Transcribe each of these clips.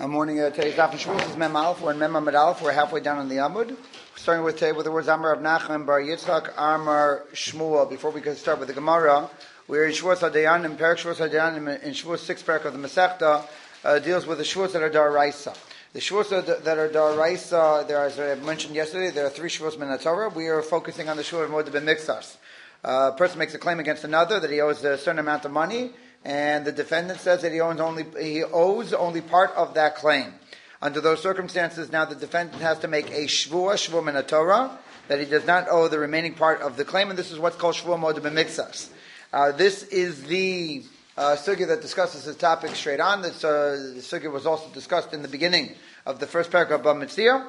Morning. Today's Daf and Shmuel is Mem Aleph. We're in Mem Amud Aleph. We're halfway down on the Amud. Starting with today with the words Amar of Nachman Bar Yitzchak Amar Shmuel. Before we can start with the Gemara, we're in Shavuos HaDayan, in Perek Shavuos HaDayan, in Shavuos 6 Perek of the Masechta, deals with the Shavuos that are Daraisa. The Shavuos that are Daraisa, as I mentioned yesterday, there are 3 Shavuos Min HaTorah. We are focusing on the Shavuot of Moed Ben Mixas. A person makes a claim against another that he owes a certain amount of money, and the defendant says that he owes only part of that claim. Under those circumstances, now the defendant has to make a shvuah min Torah, that he does not owe the remaining part of the claim, and this is what's called shvuah moed b'mixas. This is the sugya that discusses this topic straight on. The sugya was also discussed in the beginning of the first paragraph of Bava Metzia.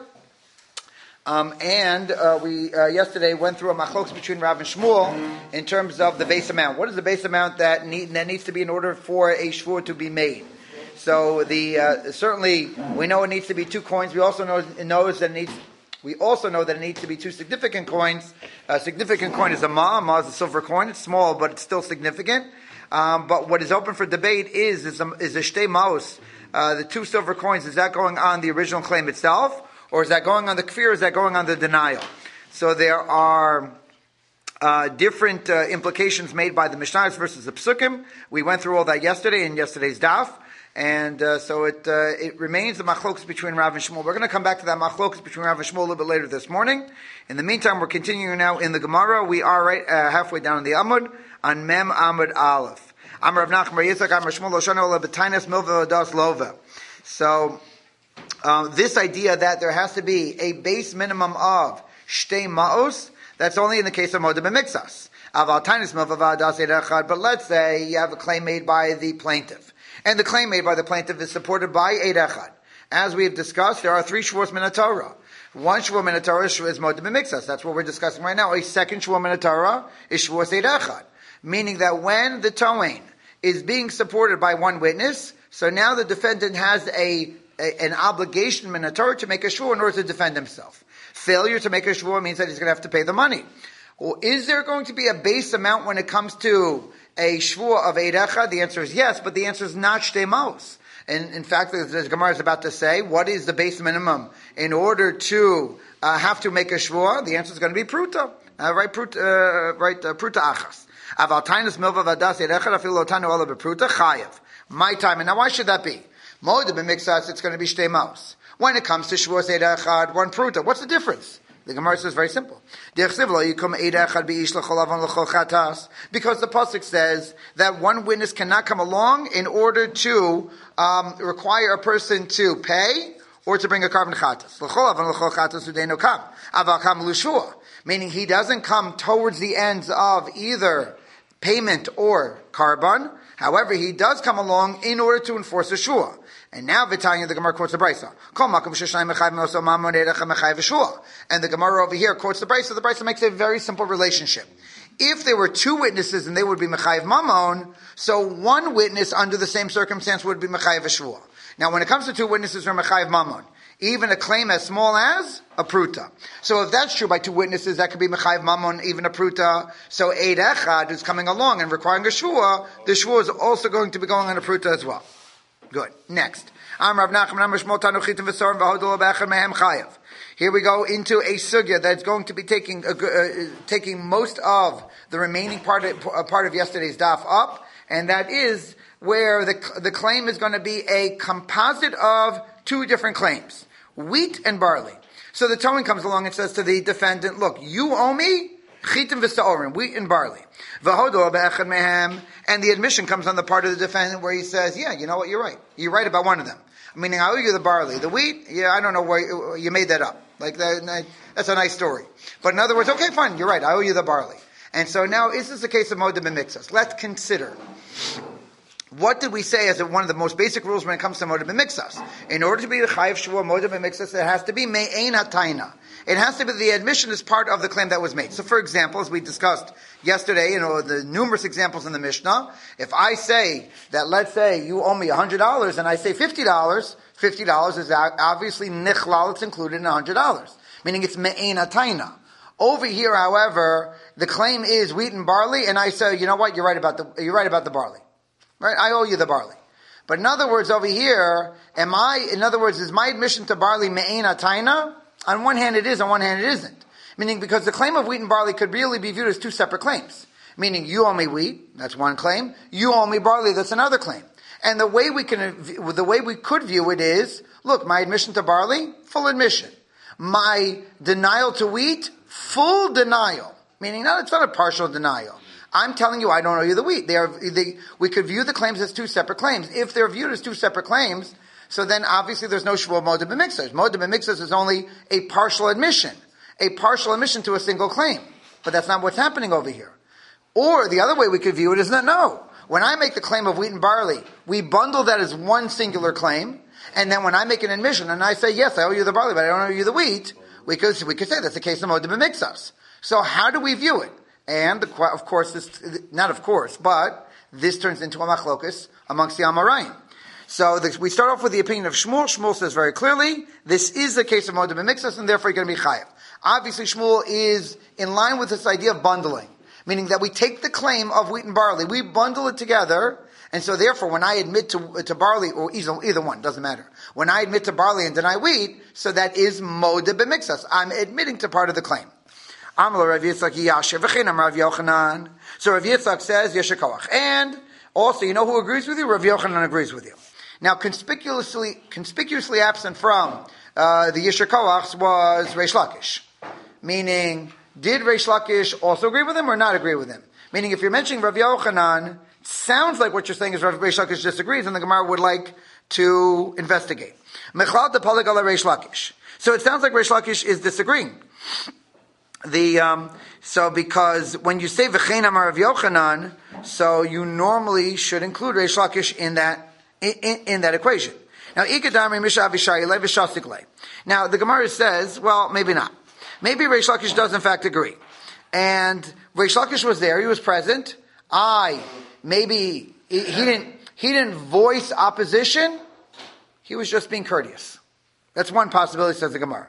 We yesterday went through a machlokes between Rav and Shmuel in terms of the base amount. What is the base amount that needs to be in order for a shvuah to be made? So certainly we know it needs to be 2 coins. We also know that it needs to be 2 significant coins. A significant coin is a ma. Ma is a silver coin. It's small, but it's still significant. But what is open for debate is a shtei maos. The 2 silver coins, is that going on the original claim itself? Or is that going on the kfir, or is that going on the denial? So there are different implications made by the Mishnayos versus the Psukim. We went through all that yesterday in yesterday's daf. And so it remains the machlokes between Rav and Shmuel. We're going to come back to that machlokes between Rav and Shmuel a little bit later this morning. In the meantime, we're continuing now in the Gemara. We are halfway down in the Amud, on Mem Amud Aleph. Amar Rav Nachman Bar Yitzchak Amar Shmuel Lo Shana Ola B'Tainas Milva Odas Lova. So this idea that there has to be a base minimum of shtei maos, that's only in the case of Moed Ben Mixas. But let's say you have a claim made by the plaintiff, and the claim made by the plaintiff is supported by Eid Echad. As we have discussed, there are 3 Shavuos Min HaTorah. 1 Shavuot Min HaTorah is Moed Ben Mixas. That's what we're discussing right now. A second Shavuot Min HaTorah is Shavuos Eid Echad. Meaning that when the towing is being supported by 1 witness, so now the defendant has an obligation min Torah to make a shvuah in order to defend himself. Failure to make a shvuah means that he's going to have to pay the money. Well, is there going to be a base amount when it comes to a shvuah of Eid Echad? The answer is yes, but the answer is not shtei maos. And in fact, the Gemara is about to say, what is the base minimum in order to have to make a shvuah? The answer is going to be pruta. Pruta achas. Aval tainus milva vadas Eid Echad afil lo tanu ala bepruta chayev. My time. And now why should that be? Moed Ben Mixas, it's going to be shtei maos. When it comes to Shavuos Eid Echad, 1 pruta, what's the difference? The Gemara says very simple. Because the pasuk says that 1 witness cannot come along in order to require a person to pay or to bring a carbon chatas. Meaning he doesn't come towards the ends of either payment or carbon. However, he does come along in order to enforce a shua. And now Vitanya, the Gemara quotes the Brisa. And the Gemara over here quotes the Brisa. The Brisa makes a very simple relationship. If there were 2 witnesses and they would be Mechayev Mamon, so 1 witness under the same circumstance would be Mechayev Shua. Now when it comes to 2 witnesses who are Mechayev Mamon, even a claim as small as a pruta. So if that's true by 2 witnesses, that could be Mechayev Mamon, even a pruta. So Eid Echad is coming along and requiring a shua. The shua is also going to be going on a pruta as well. Good. Next. Here we go into a sugya that's going to be taking most of the remaining part of yesterday's daf up, and that is where the claim is going to be a composite of 2 different claims, wheat and barley. So the towing comes along and says to the defendant, look, you owe me chitim v'sa'orim, wheat and barley. And the admission comes on the part of the defendant where he says, yeah, you know what, you're right. You're right about one of them. Meaning, I owe you the barley. The wheat, yeah, I don't know where you made that up. Like, that's a nice story. But in other words, okay, fine, you're right, I owe you the barley. And so now, is this a case of Moed Ben Mixas? Let's consider. What did we say as one of the most basic rules when it comes to Moed Ben Mixas? In order to be the Chayiv Shua Moed Ben Mixas, it has to be Me'ein HaTaina. It has to be the admission as part of the claim that was made. So for example, as we discussed yesterday, the numerous examples in the Mishnah, if I say that, let's say, you owe me $100 and I say $50 is obviously nichlal, it's included in $100. Meaning it's Me'ein HaTaina. Over here, however, the claim is wheat and barley, and I say, you know what, you're right about the barley. Right? I owe you the barley. But in other words, over here, is my admission to barley me'ein ataina? On one hand it is, on one hand it isn't. Meaning because the claim of wheat and barley could really be viewed as two separate claims. Meaning you owe me wheat, that's one claim. You owe me barley, that's another claim. And the way we could view it is, look, my admission to barley, full admission. My denial to wheat, full denial. Meaning, no, it's not a partial denial. I'm telling you I don't owe you the wheat. We could view the claims as two separate claims. If they're viewed as two separate claims, so then obviously there's no shvuah moed b'mixas. Moed b'mixas is only a partial admission to a single claim. But that's not what's happening over here. Or the other way we could view it is that no. When I make the claim of wheat and barley, we bundle that as one singular claim, and then when I make an admission and I say, yes, I owe you the barley, but I don't owe you the wheat, we could say that's the case of moed b'mixas. So how do we view it? And this turns into a machlokus amongst the Amoraim. So we start off with the opinion of Shmuel. Shmuel says very clearly, this is the case of moed b'mixas, and therefore you're going to be chayav. Obviously, Shmuel is in line with this idea of bundling, meaning that we take the claim of wheat and barley, we bundle it together, and so therefore when I admit to barley, or either one, doesn't matter. When I admit to barley and deny wheat, so that is moed b'mixas. I'm admitting to part of the claim. So Rav Yitzchak says, Yeshikoach. And also, you know who agrees with you? Rav Yochanan agrees with you. Now, conspicuously absent from the Yeshikoachs was Reish Lakish. Meaning, did Reish Lakish also agree with him or not agree with him? Meaning, if you're mentioning Rav Yochanan, sounds like what you're saying is Reish Lakish disagrees, and the Gemara would like to investigate. Mechlal de Palig ala Reish Lakish. So it sounds like Reish Lakish is disagreeing. So because when you say V'chein Amar Rav Yochanan, so you normally should include Reish Lakish in that equation. Now, Now, the Gemara says, well, maybe not. Maybe Reish Lakish does in fact agree. And Reish Lakish was there, he was present. Maybe he didn't voice opposition, he was just being courteous. That's one possibility, says the Gemara.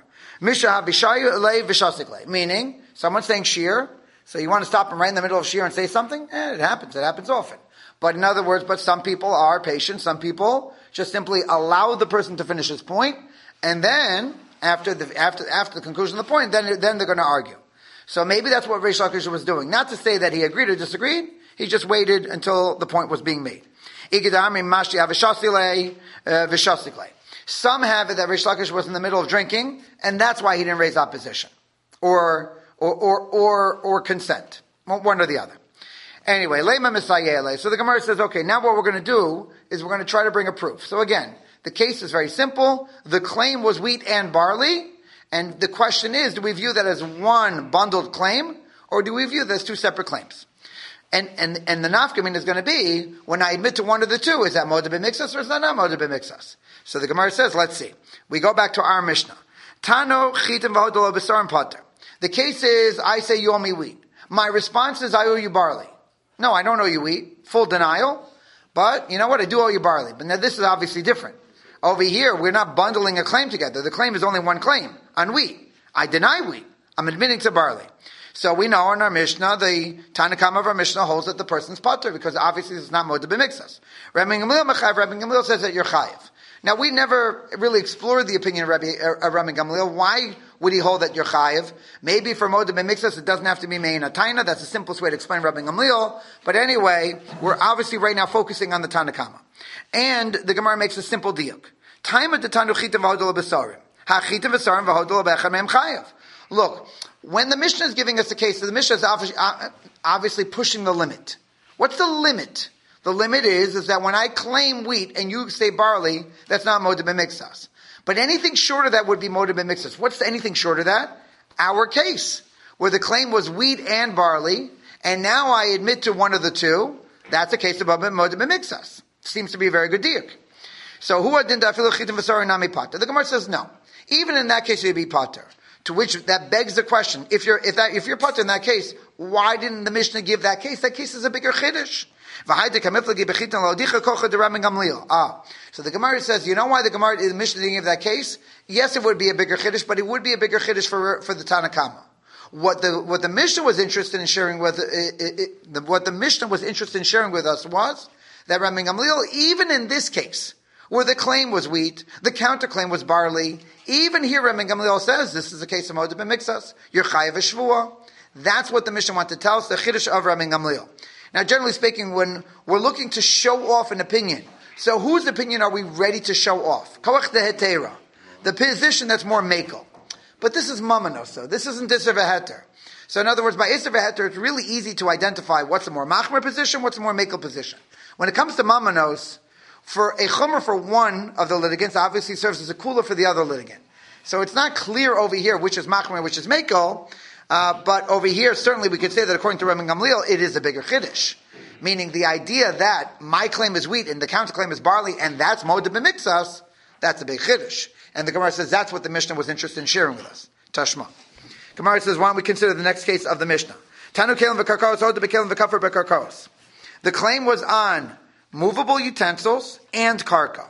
Meaning, someone's saying shir, so you want to stop him right in the middle of shir and say something? It happens often. But in other words, some people are patient, some people just simply allow the person to finish his point, and then, after the conclusion of the point, then they're going to argue. So maybe that's what Reish Lakish was doing. Not to say that he agreed or disagreed, he just waited until the point was being made. Some have it that Reish Lakish was in the middle of drinking, and that's why he didn't raise opposition. Or consent. One or the other. Anyway, Lema Misayele. So the Gemara says, okay, now what we're going to do is we're going to try to bring a proof. So again, the case is very simple. The claim was wheat and barley, and the question is, do we view that as one bundled claim, or do we view that as two separate claims? And the nafkamin is going to be, when I admit to one of the two, is that moed b'mixas or is that not moed b'mixas? So the Gemara says, let's see. We go back to our Mishnah. Tano chitim v'hodol b'sarim pater. The case is, I say you owe me wheat. My response is, I owe you barley. No, I don't owe you wheat. Full denial. But, you know what, I do owe you barley. But now this is obviously different. Over here, we're not bundling a claim together. The claim is only one claim, on wheat. I deny wheat. I'm admitting to barley. So we know in our Mishnah, the Tanakama of our Mishnah holds that the person's pater, because obviously it's not moed b'mixas. Rabbi Gamliel says that you're chayiv. Now we never really explored the opinion of Rabbi Gamliel. Why would he hold that you're chayiv? Maybe for moed b'mixas it doesn't have to be mein ataina. That's the simplest way to explain Rabbi Gamliel. But anyway, we're obviously right now focusing on the Tanakama. And the Gemara makes a simple diuk. Taima detanu chitim v'hodol b'sarim. Ha chitim v'sarim v'hodol b'echem em chayiv. Look, when the Mishnah is giving us the case, the Mishnah is obviously pushing the limit. What's the limit? The limit is that when I claim wheat and you say barley, that's not moed b'mixas. But anything short of that would be moed b'mixas. What's anything short of that? Our case, where the claim was wheat and barley, and now I admit to one of the two, that's a case of moed b'mixas. Seems to be a very good diuk. So who adin dafilu chitim v'sarim nami pater? The Gemara says no. Even in that case, you'd be pater. To which that begs the question: if you're pater in that case, why didn't the Mishnah give that case? That case is a bigger chiddush. So the Gemara says, you know why the Mishnah didn't give that case? Yes, it would be a bigger chiddush, but it would be a bigger chiddush for the Tanakama. What the Mishnah was interested in sharing with us was that Rabbi Gamliel, even in this case, where the claim was wheat, the counterclaim was barley, even here Rabbi Gamliel says, this is a case of Moed B'Miktsas, you're Chayav Shvuah. That's what the Mishnah wants to tell us, the Chiddush of Rabbi Gamliel. Now, generally speaking, when we're looking to show off an opinion, so whose opinion are we ready to show off? Kawach de Hetera, the position that's more Mekel. But this is Mamanoso. This isn't Isser V'Heter. So in other words, by Isser V'Heter, it's really easy to identify what's the more Machmer position, what's the more Mekel position. When it comes to Mamanos, for a Chomer for one of the litigants obviously serves as a cooler for the other litigant. So it's not clear over here which is Machmer and which is Mekel, but over here, certainly we could say that according to Rabbi Gamliel, it is a bigger Chiddush. Meaning the idea that my claim is wheat and the counterclaim is barley, and that's Moed B'Miktsas, that's a big Chiddush. And the Gemara says that's what the Mishnah was interested in sharing with us. Tashma. Gemara says, why don't we consider the next case of the Mishnah? Tanu kelim v'karkos, hoda b'kelim v'kafar b'karkos. The claim was on movable utensils and karka.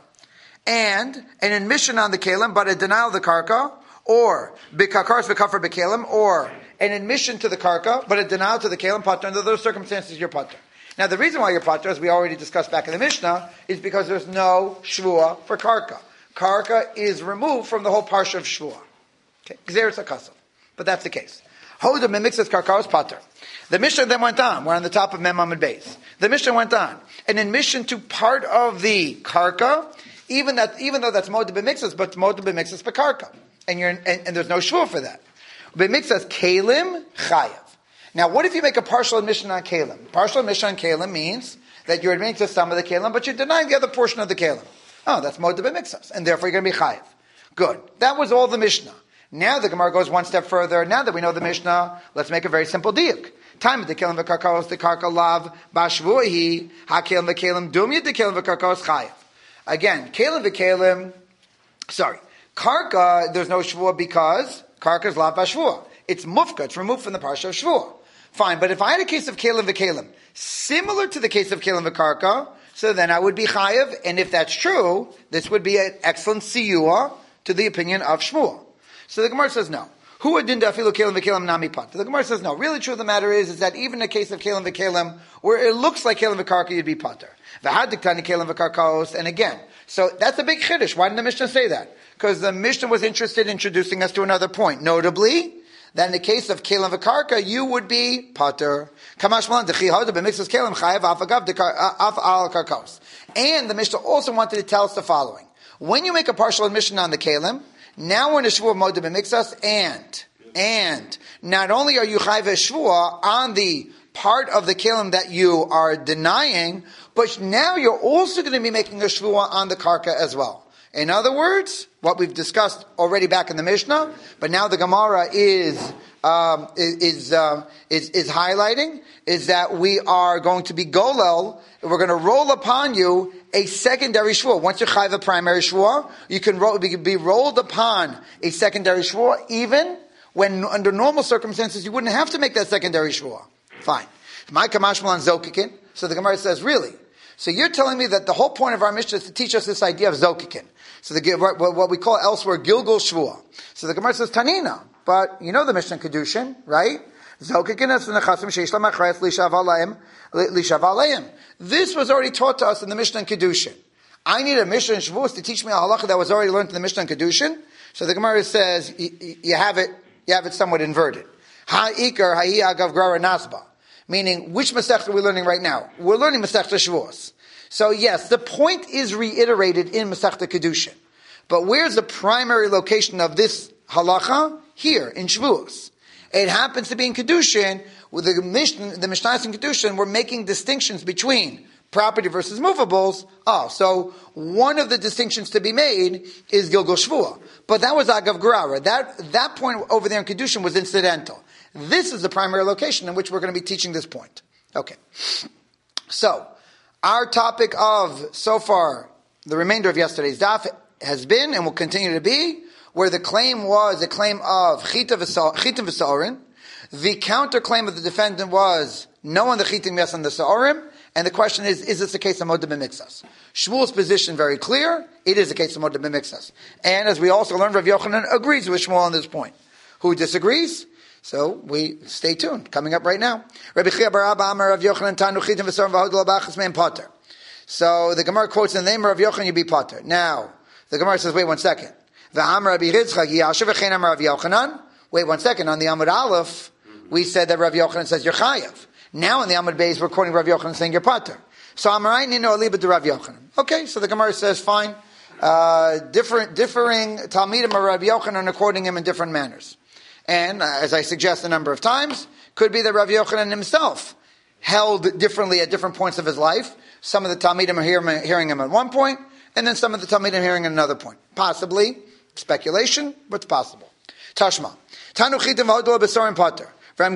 And an admission on the kelim, but a denial of the karka, or b'karkos v'kafar b'kelim, or an admission to the karka, but a denial to the kelim pater. Under those circumstances, you're pater. Now, the reason why you're pater, as we already discussed back in the Mishnah, is because there's no shvuah for karka. Karka is removed from the whole parsha of Shvuah. Okay, Gzeres HaKasav. But that's the case. Hoda B'Miktsas Karkaos Pater. The Mishnah then went on. We're on the top of Mem Amud Beis. The Mishnah went on. An admission to part of the karka, even though that's Moed B'Miktsas, but Moed B'Miktsas B'Karka. And there's no Shvuah for that. B'Miktsas Kalim Chayav. Now, what if you make a partial admission on Kalim? Partial admission on Kalim means that you're admitting to some of the Kalim, but you're denying the other portion of the Kalim. Oh, that's Moed B'Miktsas, and therefore you're going to be chayiv. Good. That was all the Mishnah. Now the Gemara goes one step further. Now that we know the Mishnah, let's make a very simple diuk. Time of the kelim v'karkos, the karka lav bashvuahi hakelim v'kelim dumya the kelim v'karkos chayiv. Again, kelim v'kelim. Sorry, karka. There's no shvuah because karka is lav bashvuah. It's mufka. It's removed from the parsha of shvuah. Fine, but if I had a case of kelim v'kelim similar to the case of kelim v'karka, so then I would be chayiv, and if that's true, this would be an excellent siyua to the opinion of Shmuel. So the Gemara says no. Who adinda afilu kelim v'kelim nami pat? The Gemara says no. Really true of the matter is that even in a case of kelim v'kelim, where it looks like kelim v'karka, you'd be pater. V'hadiktani kelim v'karkaos, and again, so that's a big chiddush. Why didn't the Mishnah say that? Because the Mishnah was interested in introducing us to another point. Notably, that in the case of kelim v'karka, you would be pater. Kamash dechi hoda b'miktsas kelim chayav afagav af al karkos. And the Mishnah also wanted to tell us the following: when you make a partial admission on the kelim, now we're in a shvuah Moed B'Miktsas, and not only are you chayav shvuah on the part of the kelim that you are denying, but now you're also going to be making a shvuah on the karka as well. In other words, what we've discussed already back in the Mishnah, but now the Gemara is highlighting, is that we are going to be golel. We're going to roll upon you a secondary shvuah. Once you chayv a primary shvuah, you can be rolled upon a secondary shvuah, even when under normal circumstances you wouldn't have to make that secondary shvuah. Fine. My kamashmal on zokikin. So the Gemara says, really? So you're telling me that the whole point of our Mishnah is to teach us this idea of zokikin. So what we call elsewhere Gilgul Shvuah. So the Gemara says Tanina, but you know the Mishnah Kedushin, right? This was already taught to us in the Mishnah Kedushin. I need a Mishnah in Shavuos to teach me a halacha that was already learned in the Mishnah Kedushin. So the Gemara says you have it somewhat inverted. Ha'ikar ha'i agav grara nasba. Meaning, which Masechta are we learning right now? We're learning Masechta Shavuos. So yes, the point is reiterated in Masechta Kedushin. But where's the primary location of this halacha? Here, in Shavuos. It happens to be in Kedushin, with the Mishnayos in Kedushin, we're making distinctions between property versus movables. So one of the distinctions to be made is Gilgul Shvuah. But that was Agav Gerara. That point over there in Kedushin was incidental. This is the primary location in which we're going to be teaching this point. Okay. So, our topic of, so far, the remainder of yesterday's daf has been, and will continue to be, where the claim was a claim of Chita v'Sa'orin. The counterclaim of the defendant was no on the Chitim, yes on the Sa'orim. And the question is this a case of Moed B'Miktsas? Shmuel's position very clear. It is a case of Moed B'Miktsas. And as we also learned, Rav Yochanan agrees with Shmuel on this point. Who disagrees? So we stay tuned. Coming up right now. Rabbi Chia bar Abba Amar Rav Yochanan Tanu Chitim v'Sa'orim v'Hodol Abachas Me'en Poter. So the Gemara quotes in the name of Rav Yochanan, you'd be pater. Now, the Gemara says, wait 1 second. Wait 1 second. On the Amud Aleph, we said that Rav Yochanan says you're chayav. Now in the Amud Beis, we're quoting Rav Yochanan saying you're pater. So Amarai Nino Aliba to Rav Yochanan. Okay, so the Gemara says fine. Differing Talmidim of Rav Yochanan are quoting him in different manners. And as I suggest a number of times, could be that Rav Yochanan himself held differently at different points of his life. Some of the Talmidim are hearing him at one point, and then some of the Talmidim hearing at another point. Possibly, speculation, but it's possible. Tashma. Tanu chitim v'hodol b'sorim pater.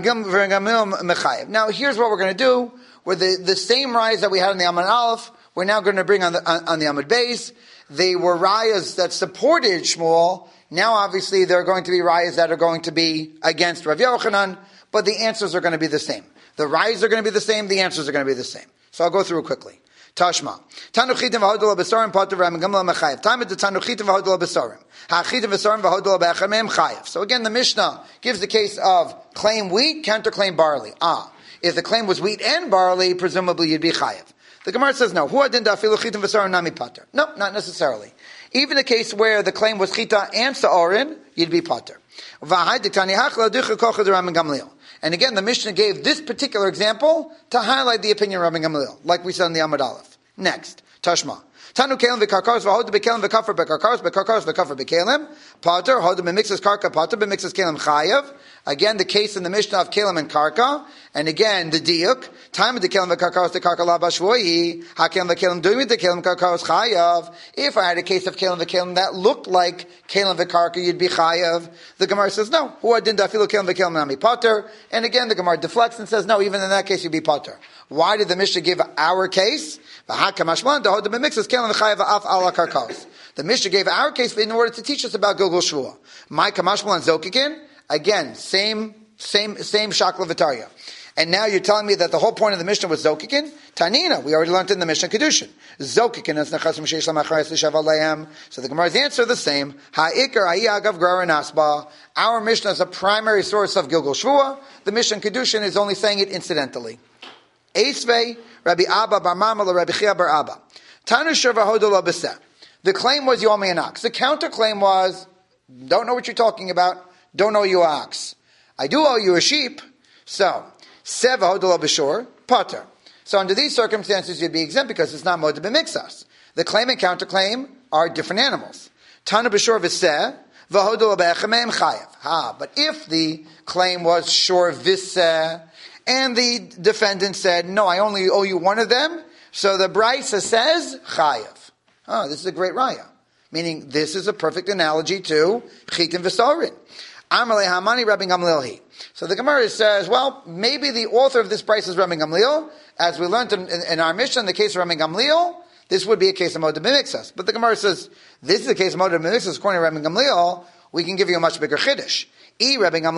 Now here's what we're going to do. With the same rayas that we had on the Amud Aleph, we're now going to bring on the Amud Beis. They were rayas that supported Shmuel. Now obviously there are going to be rayas that are going to be against Rav Yochanan, but the answers are going to be the same. The rayas are going to be the same, the answers are going to be the same. So I'll go through it quickly. Tashma. Tanuchitim v'hodol b'sorim pater v'gamla mechayev. Time at the tanuchitim v'hodol b'sorim. Ha'chitim v'sorim v'hodol b'echamim chayev. So again, the Mishnah gives the case of claim wheat, counterclaim barley. If the claim was wheat and barley, presumably you'd be chayev. The Gemara says no. Huadin dafilu chitim v'sorim nami pater. No, not necessarily. Even the case where the claim was chita and sa'orin, you'd be pater. And again, the Mishnah gave this particular example to highlight the opinion of Rabbi Gamliel, like we said in the Amud Aleph. Next, Tashma. Tanu kelim v'karkaros v'hodu b'kelim v'kafar b'karkaros v'kafar b'kelim. Pater, hodu b'mixes karka, pater b'mixes kelim chayav. Again, the case in the Mishnah of kelim and karka. And again, the diuk. Time of the kelim v'karkaros the karka la b'shvoyi. Ha-kelim v'kelim doing the kelim karkaros chayav. If I had a case of kelim v'kelim that looked like kelim v'karka, you'd be chayav. The Gemara says no. Hu adin dafilu kelim v'kelim nami pater. And again, the Gemara deflects and says no, even in that case you'd be pater. Why did the Mishnah give our case? The Mishnah gave our case in order to teach us about Gilgul Shvua. My Kamashmal and Zokikin, again, same Shakla Vitaria. And now you're telling me that the whole point of the Mishnah was Zokikin? Tanina, we already learned in the Mishnah Kedushin. Zokikin is Nechasim Sheish Lamachayas L'Shav Alayim. So the Gemara's answer is the same. Ha'ikar Ha'iyagav Grar and Asba. Our Mishnah is a primary source of Gilgul Shvua. The Mishnah Kedushin is only saying it incidentally. Eisvei, Rabbi Abba Bar Mamala, Rabbi Chia Bar Abba. Tanu Sheva Hodol Abaseh. The claim was you owe me an ox. The counterclaim was, don't know what you're talking about, don't owe you an ox. I do owe you a sheep, so, Seva Hodol Abashor, Pater. So under these circumstances you'd be exempt because it's not Moed B'mixas. The claim and counterclaim are different animals. Tanu Bashor V'seh, V'hodol Ab'echamem Chayev. But if the claim was Shor V'seh, and the defendant said, no, I only owe you one of them. So the Brisa says, chayav. This is a great raya. Meaning, this is a perfect analogy to chitin v'sorin. Amalei hamani Rabbi Gamliel. So the Gemara says, well, maybe the author of this Brisa is Rabbi Gamliel. As we learned in our Mishnah, in the case of Rabbi Gamliel, this would be a case of Moed B'mixas. But the Gemara says, this is a case of Moed B'mixas. According to Rabbi Gamliel, we can give you a much bigger chiddush. So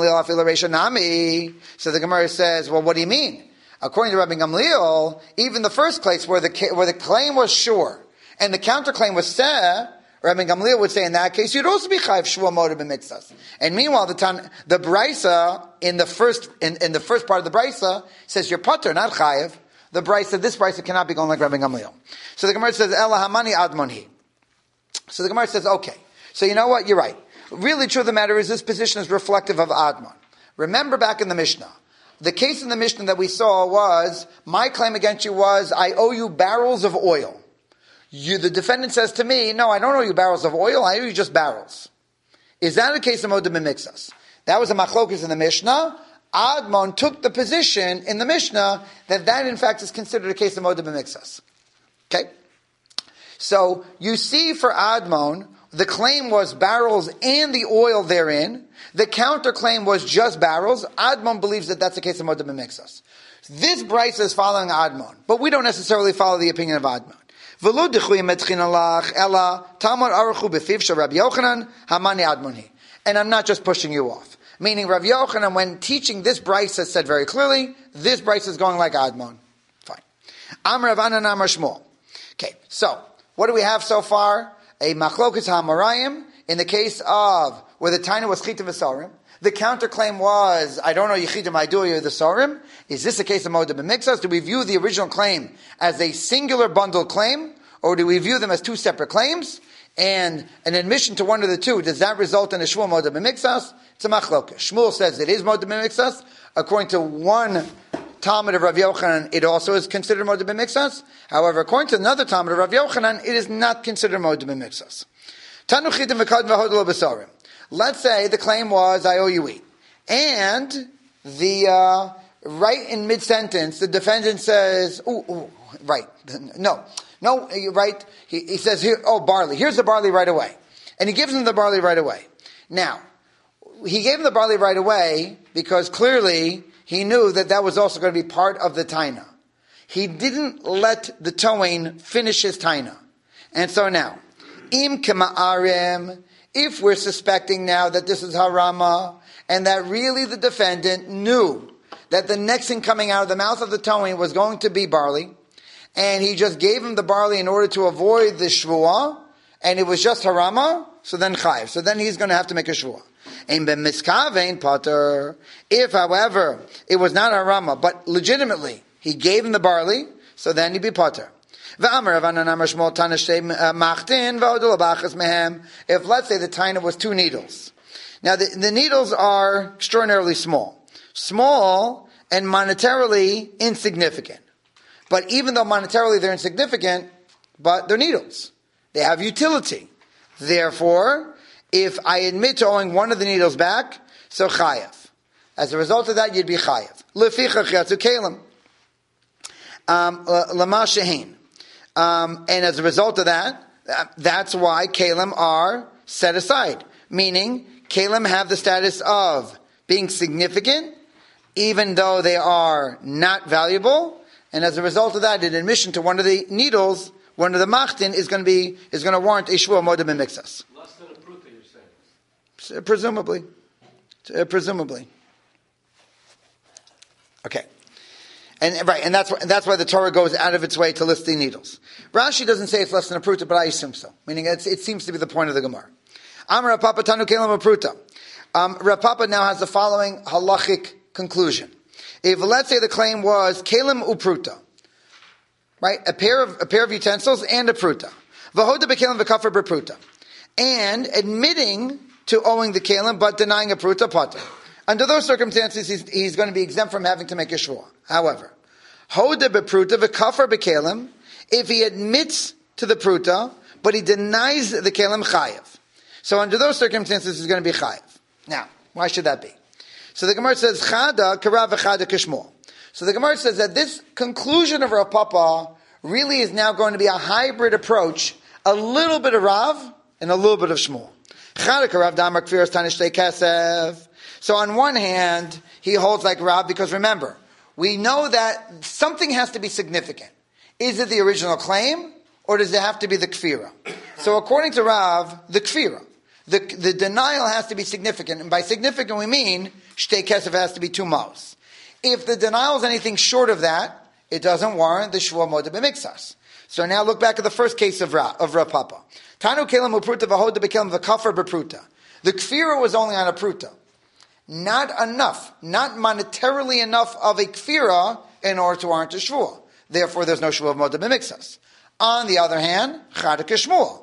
the Gemara says, well, what do you mean? According to Rabbi Gamliel, even the first case where the claim was sure and the counterclaim was seh, Rabbi Gamliel would say in that case you'd also be chayiv shvua moed b'mitzvahs. And meanwhile, the brisa in the first part of the brisa says you're pater, not chayiv. This brisa cannot be going like Rabbi Gamliel. So the Gemara says ela hamani admonhi. So the Gemara says, okay, so you know what? You're right. Really true of the matter is this position is reflective of Admon. Remember back in the Mishnah, the case in the Mishnah that we saw was, my claim against you was, I owe you barrels of oil. The defendant says to me, no, I don't owe you barrels of oil, I owe you just barrels. Is that a case of Moed B'mixas? That was a machlokes in the Mishnah. Admon took the position in the Mishnah that in fact is considered a case of Moed B'mixas. Okay? So, you see for Admon, the claim was barrels and the oil therein. The counterclaim was just barrels. Admon believes that that's the case of Moed B'mixas. This brisa is following Admon, but we don't necessarily follow the opinion of Admon. And I'm not just pushing you off. Meaning Rav Yochanan, when teaching this brisa, said very clearly, this brisa is going like Admon. Fine. Amar Rav Anan Amar Shmuel. Okay, so, what do we have so far? a machlokas hamarayim in the case of where the taina was chita v'sarim. The counterclaim was, I don't know yichidim, I do the sarim. Is this a case of moda b'mixas? Do we view the original claim as a singular bundled claim, or do we view them as two separate claims? And an admission to one of the two, does that result in a shmuel moda b'mixas? It's a machlokas. Shmuel says it is moda b'mixas. According to one Talmud of Rav Yochanan, it also is considered moda b'mixas. However, according to another Talmud of Rav Yochanan, it is not considered moda b'mixas. Tanu chidim v'kad v'hod lo b'sarim. Let's say the claim was, I owe you wheat. And the right in mid-sentence, the defendant says, right. No, you're right. He says, here, barley. Here's the barley right away. And he gives him the barley right away. Now, he gave him the barley right away because clearly he knew that was also going to be part of the taina. He didn't let the Toain finish his taina. And so now, im kema'arim, if we're suspecting now that this is harama, and that really the defendant knew that the next thing coming out of the mouth of the Toain was going to be barley, and he just gave him the barley in order to avoid the shvuah, and it was just harama, so then chayiv. So then he's going to have to make a shvuah. Ein ben miskavein pater. If, however, it was not harama, but legitimately he gave him the barley, so then he'd be pater. If let's say the taina was 2 needles. Now the needles are extraordinarily small and monetarily insignificant. But even though monetarily they're insignificant, but they're needles. They have utility. Therefore, if I admit to owing one of the needles back, so chayav. As a result of that, you'd be chayav. Lefichach yatzu kelim. Lama shehin. And as a result of that, that's why kalim are set aside. Meaning, kalim have the status of being significant, even though they are not valuable. And as a result of that, an admission to one of the needles, one of the machtin, is going to warrant a shvuah moda b'mixas. Less than a pruta, you're saying? Presumably. Okay. And that's why the Torah goes out of its way to list the needles. Rashi doesn't say it's less than a pruta, but I assume so. Meaning it seems to be the point of the Gemara. Amar Rav Papa tanu kelim a pruta. Rav Papa now has the following halachic conclusion. If let's say the claim was kelim upruta, right, a pair of utensils and a pruta, v'hoda bekelim v'kafar b'pruta, and admitting to owing the kelim but denying a pruta pater. Under those circumstances, he's going to be exempt from having to make a shvuah. However, hoda bepruta v'kafar bekelim, if he admits to the pruta, but he denies the kelim chayiv. So under those circumstances, he's going to be chayiv. Now, why should that be? So the Gemara says, chada karav v'chada kishmol. So the Gemara says that this conclusion of Rav Papa really is now going to be a hybrid approach, a little bit of Rav and a little bit of Shmuel. Chada karav damar kfiras tanishtei kesef. So on one hand, he holds like Rav because remember, we know that something has to be significant. Is it the original claim or does it have to be the kfira? So according to Rav, the kfira. The denial has to be significant. And by significant we mean shtei kesef has to be 2 maos. If the denial is anything short of that, it doesn't warrant the shvuah moda b'mixas. So now look back at the first case of Rav Papa. Tanu kelim upruta v'hoda bekelim v'kafar b'pruta. The kfira was only on a pruta. Not enough, not monetarily enough of a kfira in order to warrant a shvuah. Therefore, there's no shvuah of moda b'mixas. On the other hand, chada k'shmuel.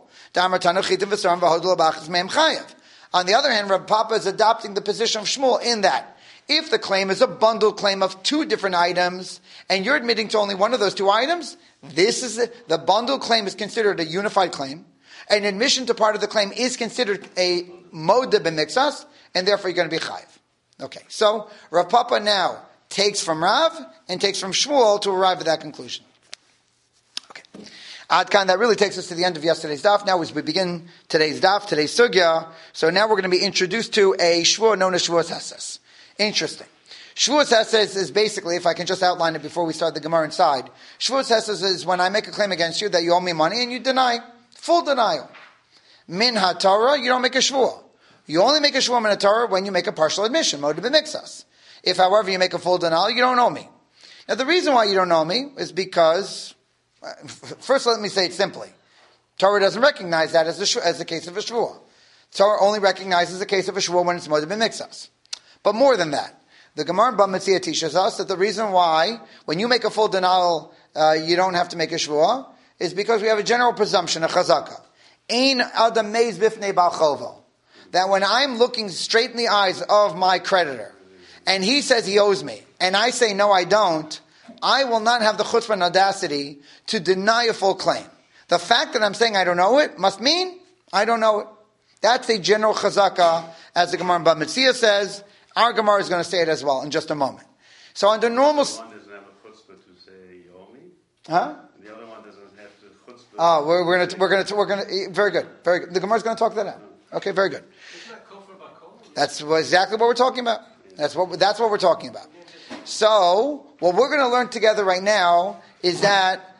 On the other hand, Rav Papa is adopting the position of Shmuel in that if the claim is a bundled claim of 2 different items, and you're admitting to only one of those 2 items, the bundled claim is considered a unified claim. An admission to part of the claim is considered a moda b'mixas, and therefore you're going to be chayiv. Okay, so Rav Papa now takes from Rav and takes from Shmuel to arrive at that conclusion. Okay, Adkan, that really takes us to the end of yesterday's daf. Now as we begin today's daf, today's sugya, so now we're going to be introduced to a shvuah known as shvuas heses. Interesting. Shvuas heses is basically, if I can just outline it before we start the Gemara inside, shvuas heses is when I make a claim against you that you owe me money and you deny, full denial. Min ha-Torah, you don't make a shvuah. You only make a shvuah min ha-Torah when you make a partial admission, moda b'mixas. If, however, you make a full denial, you don't owe me. Now, the reason why you don't owe me is because, first let me say it simply. Torah doesn't recognize that as the case of a shvuah. Torah only recognizes the case of a shvuah when it's modeh b'miktsas. But more than that, the Gemara in Bava Metzia teaches us that the reason why, when you make a full denial, you don't have to make a shvuah, is because we have a general presumption, a chazaka. Ein adam meiz bifnei bal chovo. That when I'm looking straight in the eyes of my creditor, and he says he owes me, and I say no, I don't, I will not have the chutzpah and audacity to deny a full claim. The fact that I'm saying I don't know it must mean I don't know it. That's a general chazaka, as the Gemara in Bava Metzia says. Our Gemara is going to say it as well in just a moment. So under normal... The one doesn't have a chutzpah to say you owe me? Huh? The other one doesn't have the chutzpah... Oh, we're going to... Very good. Very good. The Gemara is going to talk that out. Okay, very good. That's exactly what we're talking about. That's what we're talking about. So, what we're going to learn together right now is that...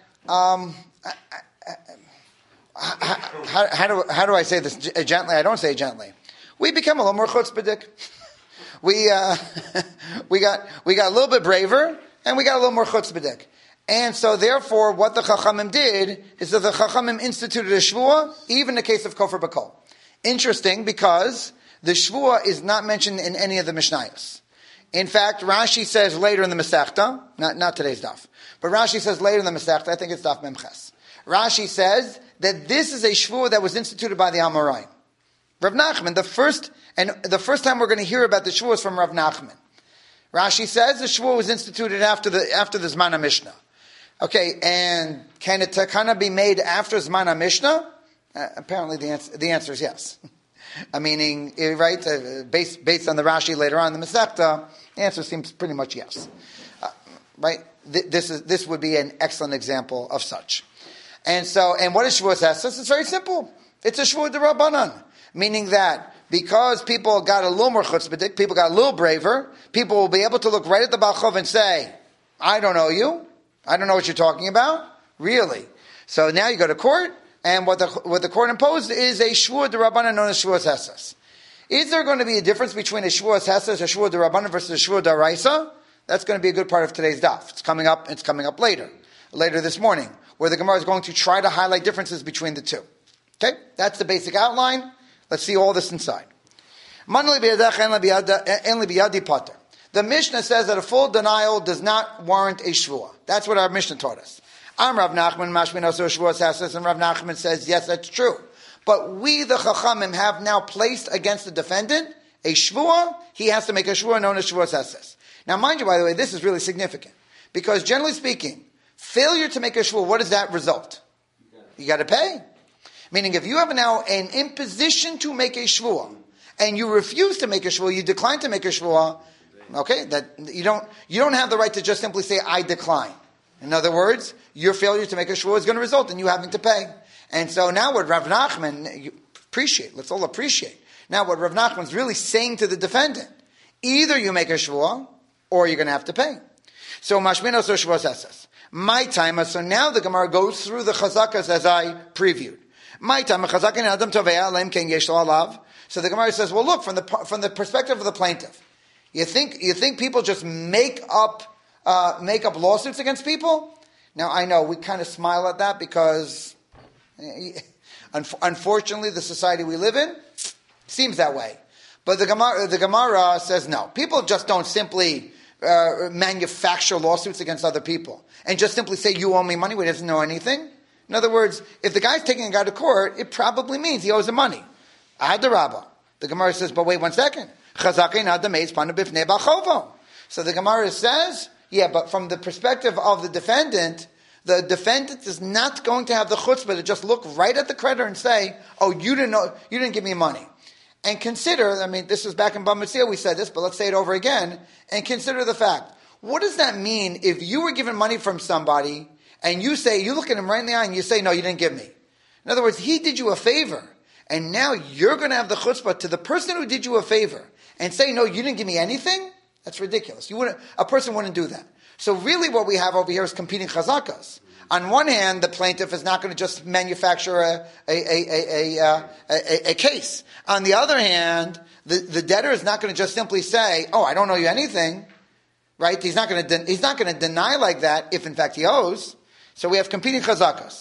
How do I say this gently? I don't say it gently. We become a little more chutzpahdik. We got a little bit braver, and we got a little more chutzpahdik. And so, therefore, what the Chachamim did is that the Chachamim instituted a shvuah, even in the case of kofar b'kol. Interesting, because the shvuah is not mentioned in any of the Mishnayos. In fact, Rashi says later in the Masechta, not today's daf, but Rashi says later in the Masechta, I think it's daf Memches. Rashi says that this is a shvuah that was instituted by the Amoraim. Rav Nachman, the first time we're going to hear about the shvuah is from Rav Nachman. Rashi says the shvuah was instituted after the Zman HaMishnah. Okay, and can it takana be made after Zman HaMishnah? Apparently the answer is yes. Meaning, right, based on the Rashi later on in the Masechta, the answer seems pretty much yes. Right? This would be an excellent example of such. And what is Shavuos Esses? It's very simple. It's a Shavuot D'Rabbanan. Meaning that because people got a little more chutzpah, people got a little braver, people will be able to look right at the Baal Chov and say, I don't know you. I don't know what you're talking about. Really. So now you go to court, and what the court imposed is a Shavuot D'Rabbanan known as Shavuos Esses. Is there going to be a difference between a Shavuos Esses, a Shavuot D'Rabbanan versus a Shavuot D'Oraisa? That's going to be a good part of today's daf. It's coming up later this morning, where the Gemara is going to try to highlight differences between the two. Okay? That's the basic outline. Let's see all this inside. The Mishnah says that a full denial does not warrant a shvuah. That's what our Mishnah taught us. I'm Rav Nachman, Mashmin also Shavuos Esses, and Rav Nachman says, yes, that's true. But we, the Chachamim, have now placed against the defendant a shvuah. He has to make a shvuah known as Shavuos Esses. Now, mind you, by the way, this is really significant. Because generally speaking, failure to make a shvuah, what does that result? You got to pay. Meaning, if you have now an imposition to make a shvuah, and you refuse to make a shvuah, you decline to make a shvuah, okay, that you don't have the right to just simply say, I decline. In other words, your failure to make a shvuah is going to result in you having to pay. And so now what Rav Nachman, let's all appreciate. Now what Rav Nachman's really saying to the defendant, either you make a shvuah, or you're going to have to pay. So mashminos or shavuos esses. My time, so now the Gemara goes through the chazakas as I previewed. My time, chazakin adam tovea leim ken yesh lo alav. So the Gemara says, well, look, from the perspective of the plaintiff, you think people just make up lawsuits against people? Now I know we kind of smile at that because, unfortunately, the society we live in seems that way. But the Gemara says no. People just don't simply manufacture lawsuits against other people and just simply say you owe me money when he doesn't know anything. In other words, if the guy's taking a guy to court, it probably means he owes him money. The Gemara says, but wait 1 second. So the Gemara says, yeah, but from the perspective of the defendant is not going to have the chutzpah to just look right at the creditor and say, oh, you didn't give me money. And consider, this is back in Bava Metzia we said this, but let's say it over again, and consider the fact. What does that mean if you were given money from somebody, and you look at him right in the eye and you say, no, you didn't give me. In other words, he did you a favor, and now you're going to have the chutzpah to the person who did you a favor, and say, no, you didn't give me anything? That's ridiculous. A person wouldn't do that. So really what we have over here is competing chazakas. On one hand, the plaintiff is not going to just manufacture a case. On the other hand, the debtor is not going to just simply say, "Oh, I don't owe you anything," right? He's not going to deny like that if in fact he owes. So we have competing chazakas.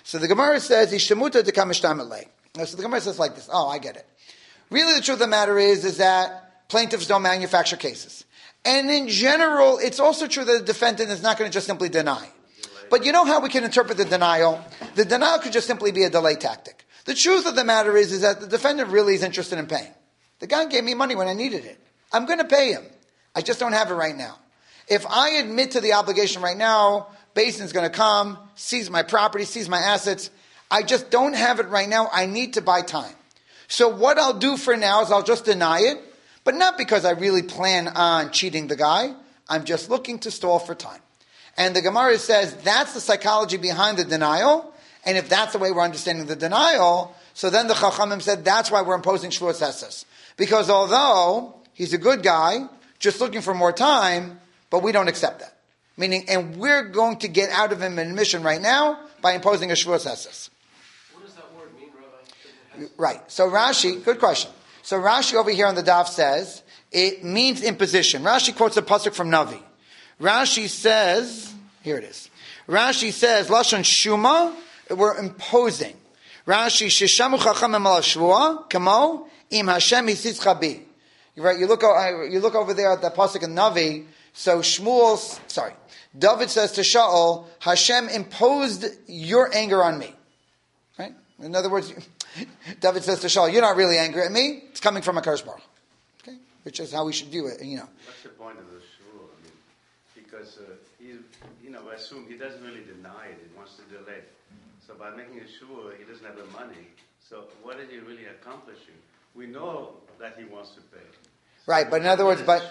So the Gemara says, Ishtamuta de kamishtamalei. So the Gemara says like this. Oh, I get it. Really, the truth of the matter is that plaintiffs don't manufacture cases. And in general, it's also true that the defendant is not going to just simply deny. But you know how we can interpret the denial? The denial could just simply be a delay tactic. The truth of the matter is that the defendant really is interested in paying. The guy gave me money when I needed it. I'm going to pay him. I just don't have it right now. If I admit to the obligation right now, Basin's going to come, seize my property, seize my assets. I just don't have it right now. I need to buy time. So what I'll do for now is I'll just deny it, but not because I really plan on cheating the guy. I'm just looking to stall for time. And the Gemara says that's the psychology behind the denial. And if that's the way we're understanding the denial, so then the Chachamim said that's why we're imposing Shvuas Esses. Because although he's a good guy, just looking for more time, but we don't accept that. Meaning, and we're going to get out of him an admission right now by imposing a Shvuas Esses. What does that word mean, Rabbi? Right. So Rashi, good question. So Rashi over here on the daf says, it means imposition. Rashi quotes a pasuk from Navi. Rashi says, here it is. Rashi says, Lashon Shuma, we're imposing. Rashi, Shishamu Chachamim al Shvua, Kamo, Im Hashem Yitzitz Chabi. You're right, you look over there at the pasuk in Navi, so David says to Shaul, Hashem imposed your anger on me. Right? In other words, David says to Shaul, you're not really angry at me, it's coming from a Kadosh Baruch. Okay? Which is how we should view it, What's the point of the shul? I mean, because I assume he doesn't really deny it, he wants to delay. So by making a shul, he doesn't have the money. So what is he really accomplishing? We know that he wants to pay. Right, but in other words, right.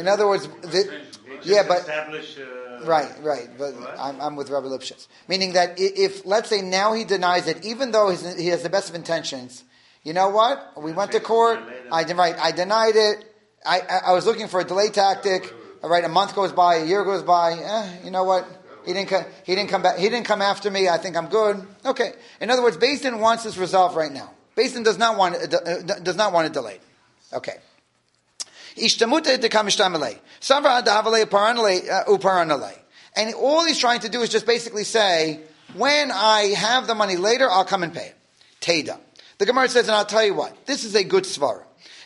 But I'm with Rabbi Lipschitz, meaning that if let's say now he denies it, even though he has the best of intentions, you know what? We went to court. I denied it. I was looking for a delay tactic. All right, a month goes by, a year goes by. You know what? He didn't come back. He didn't come after me. I think I'm good. Okay. In other words, Beis Din wants this resolved right now. Beis Din does not want it delayed. Okay. And all he's trying to do is just basically say, when I have the money later, I'll come and pay it. Teda. The Gemara says, and I'll tell you what, this is a good svara.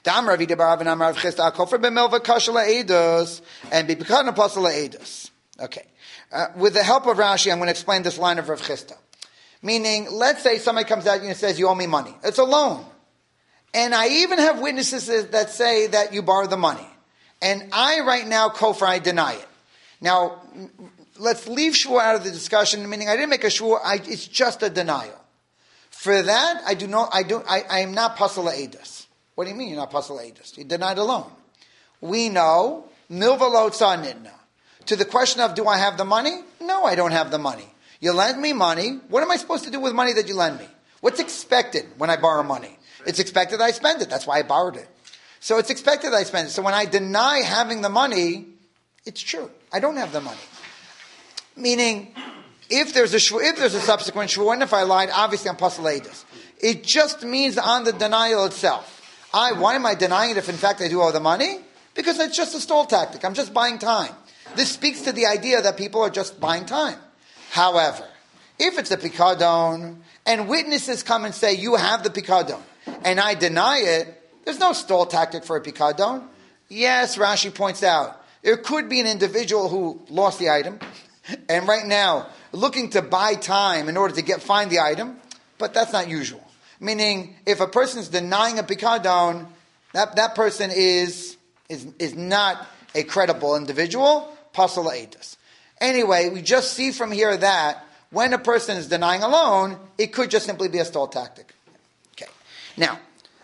Okay. With the help of Rashi, I'm going to explain this line of Rav Chisda. Meaning, let's say somebody comes out and says, you owe me money. It's a loan. And I even have witnesses that say that you borrowed the money. And I right now, Kofar, I deny it. Now, let's leave shvua out of the discussion, meaning I didn't make a shvua, it's just a denial. For that, I am not pasal edus. What do you mean you're not pasal edus? You denied a loan. We know, milva lo tzanidna. To the question of, do I have the money? No, I don't have the money. You lend me money. What am I supposed to do with money that you lend me? What's expected when I borrow money? It's expected I spend it. That's why I borrowed it. So it's expected I spend it. So when I deny having the money, it's true. I don't have the money. Meaning, if there's a subsequent shvuah, and if I lied, obviously I'm pasal edus. It just means on the denial itself. Why am I denying it if in fact I do owe the money? Because it's just a stall tactic. I'm just buying time. This speaks to the idea that people are just buying time. However, if it's a pikadon, and witnesses come and say, you have the pikadon, and I deny it, there's no stall tactic for a pikadon. Yes, Rashi points out, there could be an individual who lost the item, and right now, looking to buy time in order to find the item, but that's not usual. Meaning, if a person is denying a pikadon, that person is not a credible individual, pasal edus. Anyway, we just see from here that when a person is denying a loan, it could just simply be a stall tactic. Okay. Now,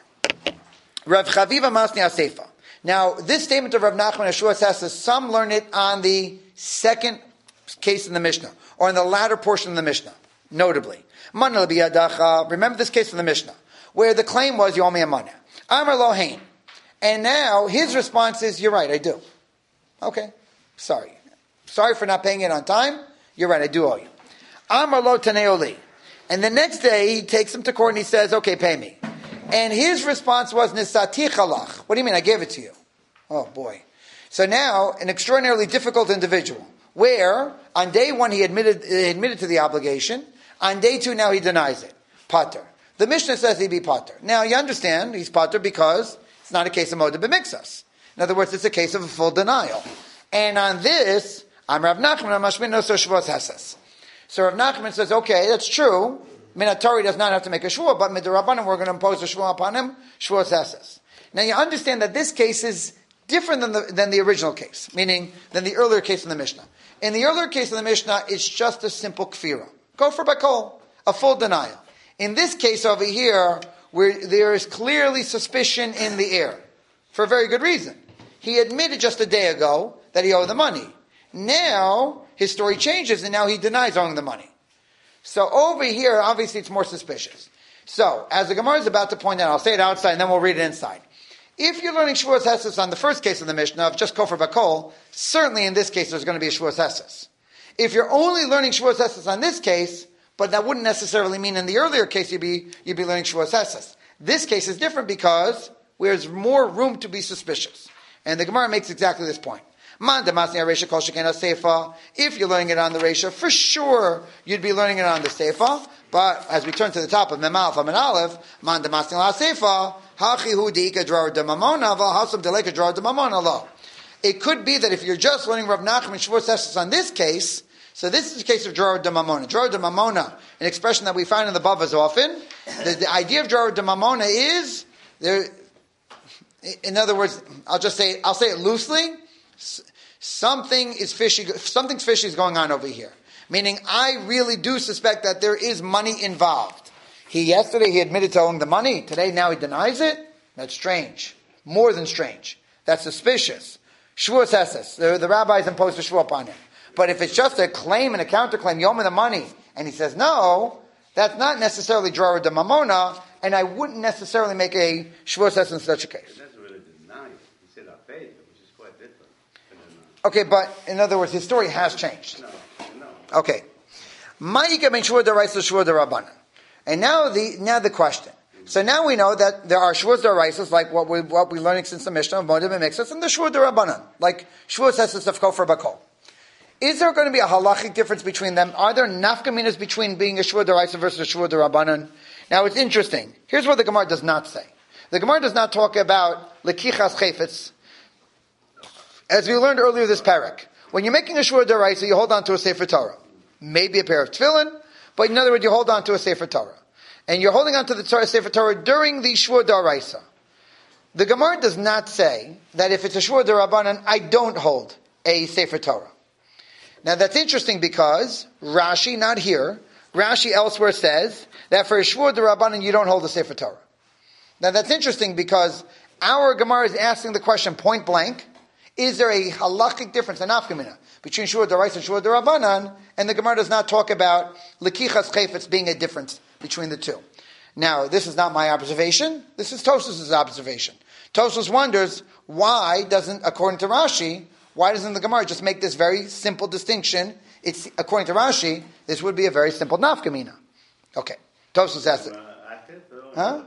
Rav Chaviva Masni Aseifa. Now, this statement of Rav Nachman Yeshua says some learn it on the second case in the Mishnah, or in the latter portion of the Mishnah, notably. Remember this case in the Mishnah, where the claim was, you owe me a money. Amar lo hein. And now, his response is, you're right, I do. Okay, sorry. Sorry for not paying it on time. You're right, I do owe you. Amar lo taneoli. And the next day, he takes him to court and he says, okay, pay me. And his response was, nisati chalach. What do you mean, I gave it to you? Oh boy. So now, an extraordinarily difficult individual, where on day one he admitted to the obligation, On day 2, now he denies it. Pater. The Mishnah says he'd be pater. Now, you understand he's pater because it's not a case of moda b'mixas. In other words, it's a case of a full denial. And on this, I'm Rav Nachman, I'm Mashmin Nosor Shvuas Heses. So Rav Nachman says, okay, that's true. Minatori does not have to make a shvua, but midirabanan, we're going to impose a shvua upon him, Shvuas Heses. Now, you understand that this case is different than the original case, meaning than the earlier case in the Mishnah. In the earlier case in the Mishnah, it's just a simple kfira. Go for bakol, a full denial. In this case over here, where there is clearly suspicion in the air, for a very good reason. He admitted just a day ago that he owed the money. Now, his story changes and now he denies owing the money. So over here, obviously it's more suspicious. So, as the Gemara is about to point out, I'll say it outside and then we'll read it inside. If you're learning Shvuas Heses on the first case of the Mishnah, of just Kofar Bakol, certainly in this case there's going to be a Shvuas Heses. If you're only learning Shvuas Heses on this case, but that wouldn't necessarily mean in the earlier case you'd be learning Shvuas Heses. This case is different because there's more room to be suspicious. And the Gemara makes exactly this point. If you're learning it on the Resha, for sure you'd be learning it on the Seifa. But as we turn to the top of Mem Aleph and Aleph, Man Damasni La Seifa, Hachi Hu Deika Drar Demamona, Val Hasam Deleka Drar Demamona Lo. It could be that if you're just learning Rav Nachman Shvuas Heses on this case, so this is the case of Drar Demamona. Drar Demamona, an expression that we find in the Bavas often. The idea of Drar Demamona is there. In other words, I'll say it loosely. Something's fishy is going on over here. Meaning, I really do suspect that there is money involved. Yesterday he admitted to owing the money. Today, now he denies it. That's strange. More than strange. That's suspicious. Shvuas Heses. The rabbis imposed a shvua upon him. But if it's just a claim and a counterclaim, you owe me the money, and he says no, that's not necessarily Drar de Mamona, and I wouldn't necessarily make a Shvuas Heses in such a case. It doesn't really deny it. He said I paid it, which is quite different. Okay, but in other words, his story has changed. No. Okay. Ma'ika ben shvur deraisa shvur derabanan. And now the question. So now we know that there are shvur deraisas like what we're learning since the Mishnah of Modim and Mixas, and the shvur derabanan, like shvur heses of Kofar Bakol. Is there going to be a halachic difference between them? Are there nafkaminas between being a shvur deraisa versus a shvur derabanan? Now it's interesting. Here's what the Gemara does not say. The Gemara does not talk about lekichas chayfetz. As we learned earlier this parak, when you're making a shvur deraisa, you hold on to a sefer Torah. Maybe a pair of tefillin, but in other words, you hold on to a sefer Torah. And you're holding on to the sefer Torah during the shvur deraisa. The Gemara does not say that if it's a shvur derabanan, I don't hold a sefer Torah. Now that's interesting because Rashi, not here, Rashi elsewhere says that for a shvur derabanan you don't hold a sefer Torah. Now that's interesting because our Gemara is asking the question point blank, is there a halachic difference, an afkamina, between shvur deraisa and shvur derabanan, and the Gemara does not talk about lekichas chayfetz being a difference between the two. Now, this is not my observation, this is Tosfos' observation. Tosfos wonders, why doesn't the Gemara just make this very simple distinction? It's, according to Rashi, this would be a very simple nafkamina. Okay, Tosfos asked it. Huh?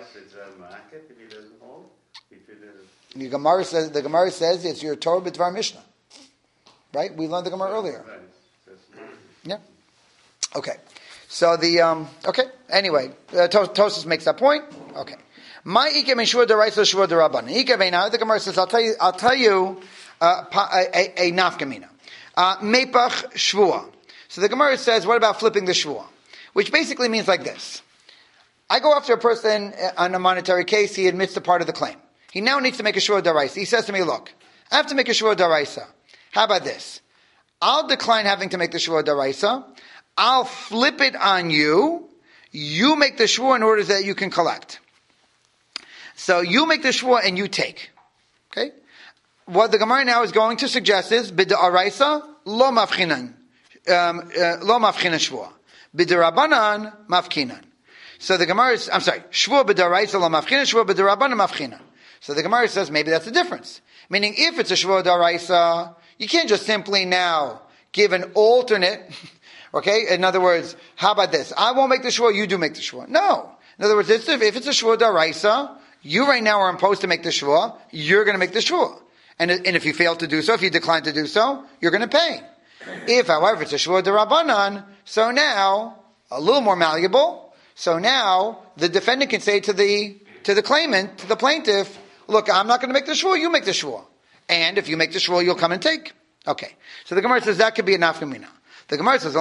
The Gemara says it's your Torah b'dvar Mishnah. Right? We learned the Gemara earlier. Yeah. Okay. So anyway, Tosfos makes that point. Okay. My ike ben shvur deraisa shvur derabanan. Ike beina. The Gemara says, I'll tell you a nafkamina. Mepach shvua. So the Gemara says, what about flipping the shvua? Which basically means like this. I go after a person on a monetary case, he admits to part of the claim. He now needs to make a shvur deraisa. He says to me, look, I have to make a shvur deraisa. How about this? I'll decline having to make the shvur deraisa. I'll flip it on you. You make the shvur in order that you can collect. So you make the shvur and you take. Okay? What the Gemara now is going to suggest is, b'da'araisa, lo mafchinan. Lo mafchinan shvur. B'da'rabanan, mafkinan. So the Gemara is, shvur b'da'araisa, lo mafchinan, shvur b'da'rabanan, mafchinan. So the Gemara says maybe that's the difference. Meaning if it's a shvur da'araisa, you can't just simply now give an alternate, okay? In other words, how about this? I won't make the shvur, you do make the shvur. No. In other words, if it's a shvur da'araisa, you right now are imposed to make the shvur, you're going to make the shvur. And if you fail to do so, if you decline to do so, you're going to pay. If, however, it's a shvur derabanan, so now a little more malleable. So now the defendant can say to the claimant, to the plaintiff, look, I'm not going to make the shvua, you make the shvua. And if you make the shvua, you'll come and take. Okay. So the Gemara says that could be a nafkamina. The Gemara says,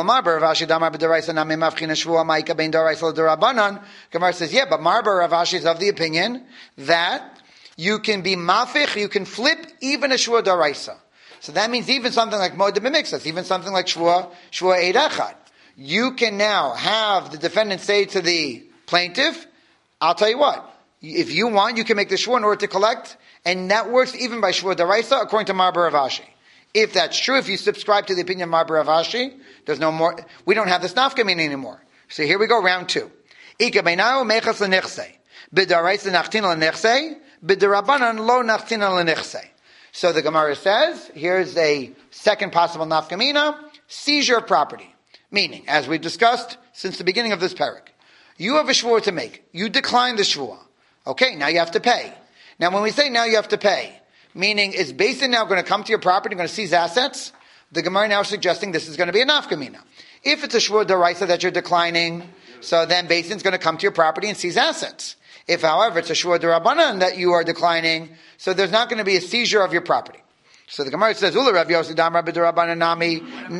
Gemara says, yeah, but Marbar Rav Ashi is of the opinion that you can be mafich, you can flip even a shvua daraisa. So that means even something like moed b'mixas, even something like shvua eid echad. You can now have the defendant say to the plaintiff, I'll tell you what, if you want, you can make the shvua in order to collect, and that works even by shvua daraisa according to Marbar Rav Ashi. If that's true, if you subscribe to the opinion of Marbar Rav Ashi, there's no more, we don't have this nafkamin anymore. So here we go, round 2. Ika beinayu mechas l'nechsei. B'daraisa nachtin l'nechsei. B'darabanan lo nachtin l'nechsei. So the Gemara says, here's a second possible nafkamina, seizure of property. Meaning, as we've discussed since the beginning of this parak, you have a shvua to make. You decline the shvua. Okay, now you have to pay. Now when we say now you have to pay, meaning is Beis Din now going to come to your property and going to seize assets? The Gemara now is suggesting this is going to be a nafkamina. If it's a shvua daraisa that you're declining, so then Beis Din is going to come to your property and seize assets. If, however, it's a shvua darabanan that you are declining, so there's not going to be a seizure of your property. So the Gemara says, Ula Rav Yossi Damar b'darabanan nami.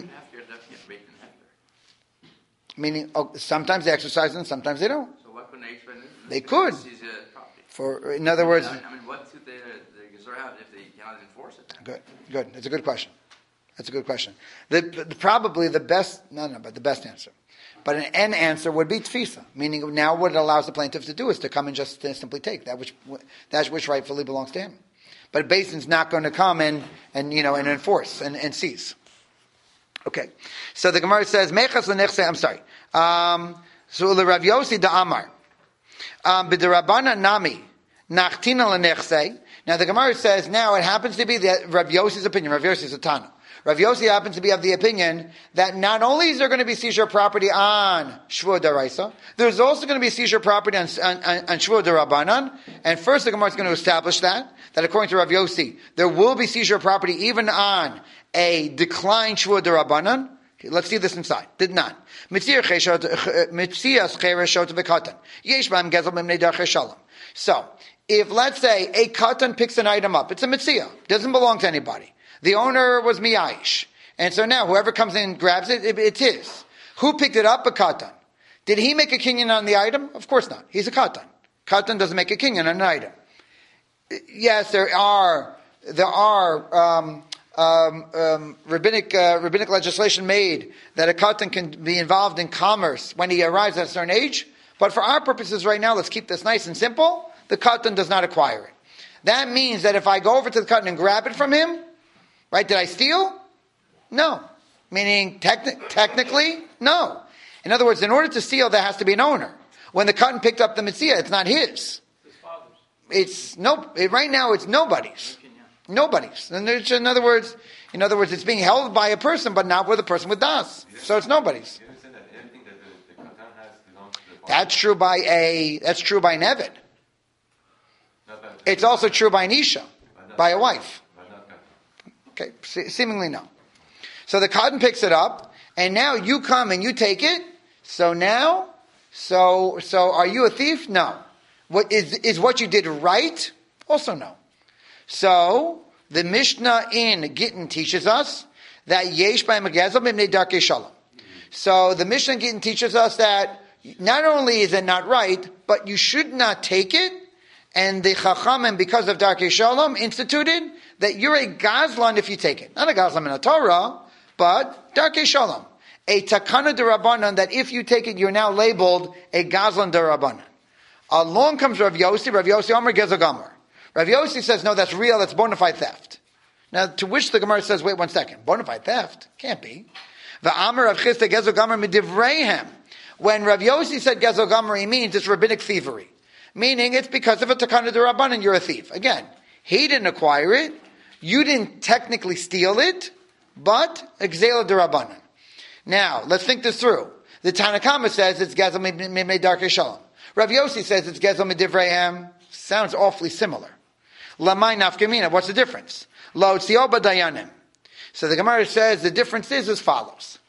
Meaning, sometimes they exercise and sometimes they don't. So what could they could. In other words, I mean, what should the Gezerah have if they cannot enforce it? Good. That's a good question. Probably the best answer. But an answer would be tfisa, meaning now what it allows the plaintiff to do is to come and just simply take that which rightfully belongs to him. But Beis Din's not going to come and enforce and seize. Okay, so the Gemara says mechas l'nechsei. I'm sorry. So the Rav Yossi da Amar b'derabana nami nachtina l'nechsei. Now the Gemara says now it happens to be that Rav Yossi's opinion. Rav Yossi is a Tana. Rav Yossi happens to be of the opinion that not only is there going to be seizure of property on shvua daraisa, there's also going to be seizure of property on shvua darabanan. And first the Gemara is going to establish that according to Rav Yossi, there will be seizure of property even on a declined shvua darabanan. Okay, let's see this inside. Did not. So, if let's say a katan picks an item up, it's a mitzia, doesn't belong to anybody. The owner was miyayish. And so now whoever comes in and grabs it, it's his. Who picked it up? A katan. Did he make a kinyan on the item? Of course not. He's a katan. Katan doesn't make a kinyan on an item. Yes, there are rabbinic legislation made that a katan can be involved in commerce when he arrives at a certain age. But for our purposes right now, let's keep this nice and simple. The katan does not acquire it. That means that if I go over to the katan and grab it from him, right, did I steal? No. Meaning, technically, no. In other words, in order to steal, there has to be an owner. When the katan picked up the mitzvah, it's not his. Right now, it's nobody's. Nobody's. And in other words, it's being held by a person, but not with a person with das. So it's nobody's. That's true by an Eved. It's also true by an Isha, by a wife. Okay, seemingly no. So the katan picks it up, and now you come and you take it. So are you a thief? No. What is what you did right? Also no. So the Mishnah in Gittin teaches us that yesh b'hem gezel b'mnei darkei shalom. So the Mishnah in Gittin teaches us that not only is it not right, but you should not take it. And the Chachamim, because of Darkei Shalom, instituted that you're a Gazlan if you take it. Not a Gazlan in a Torah, but Darkei Shalom. A Takana D'Rabbanan, that if you take it, you're now labeled a Gazlan D'Rabbanan. Along comes Rav Yossi Omer Gezel Gomer. Rav Yossi says, no, that's real, that's bona fide theft. Now, to which the Gemara says, wait 1 second, bona fide theft? Can't be. V'Amar Rav Chisda Gezel Gomer Midivreihem. When Rav Yossi said Gezel Gomer, he means it's rabbinic thievery. Meaning it's because of a takana d'Rabbanan, you're a thief. Again, he didn't acquire it. You didn't technically steal it, but Gzela d'Rabbanan. Now, let's think this through. The Tanakama says it's Gezel Mimei Darkei Shalom. Rav Yossi says it's Gezel Midivreihem. Sounds awfully similar. Lamai Nafkamina, what's the difference? Lo Tzio B'Dayanim. So the Gemara says the difference is as follows.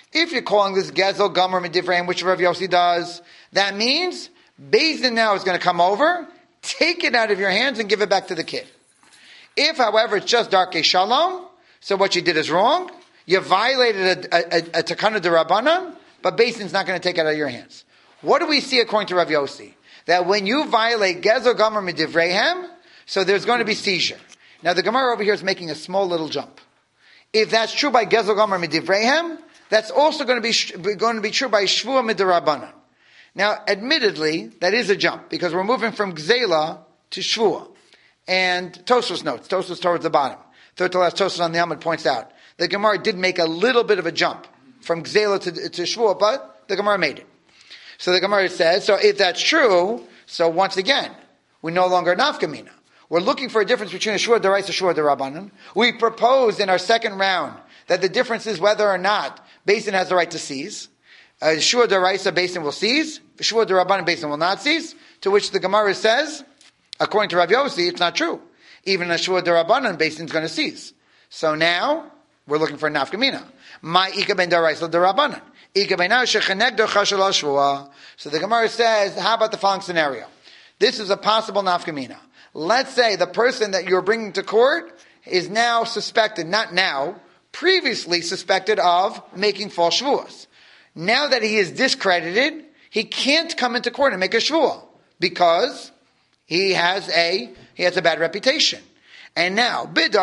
If you're calling this Gezel Gomer Medivreim, which Rav Yossi does, that means Beis Din now is going to come over, take it out of your hands and give it back to the kid. If, however, it's just Darkei Shalom, so what you did is wrong, you violated a Takana D'Rabbanan, but Beis Din's not going to take it out of your hands. What do we see according to Rav Yossi? That when you violate Gezel Gomer Medivreihem, so there's going to be seizure. Now the Gemara over here is making a small little jump. If that's true by Gezel Gomer Medivreihem, that's also going to be true by Shvua Midrabanan. Now, admittedly, that is a jump because we're moving from Gzela to Shvua. And Tosfos notes, Tosfos towards the bottom, third to last Tosfos on the Amud points out, the Gemara did make a little bit of a jump from Gzela to Shvua, but the Gemara made it. So the Gemara says, so if that's true, so once again, we no longer nafkamina. We're looking for a difference between a Shvua D'Oraisa and a Shvua D'Rabbanan. We proposed in our second round that the difference is whether or not Beis Din has the right to seize. Shvua D'Oraisa, Beis Din will seize. Shvua D'Rabbanan, Beis Din will not seize. To which the Gemara says, according to Rav Yossi, it's not true. Even a Shvua D'Rabbanan, Beis Din's going to seize. So now, we're looking for a nafkamina. My Ika ben D'Oraisa D'Rabbanan. So the Gemara says, how about the following scenario? This is a possible nafkamina. Let's say the person that you're bringing to court is now suspected, not now, previously suspected of making false shvuas. Now that he is discredited, he can't come into court and make a shvua because he has a bad reputation. And now,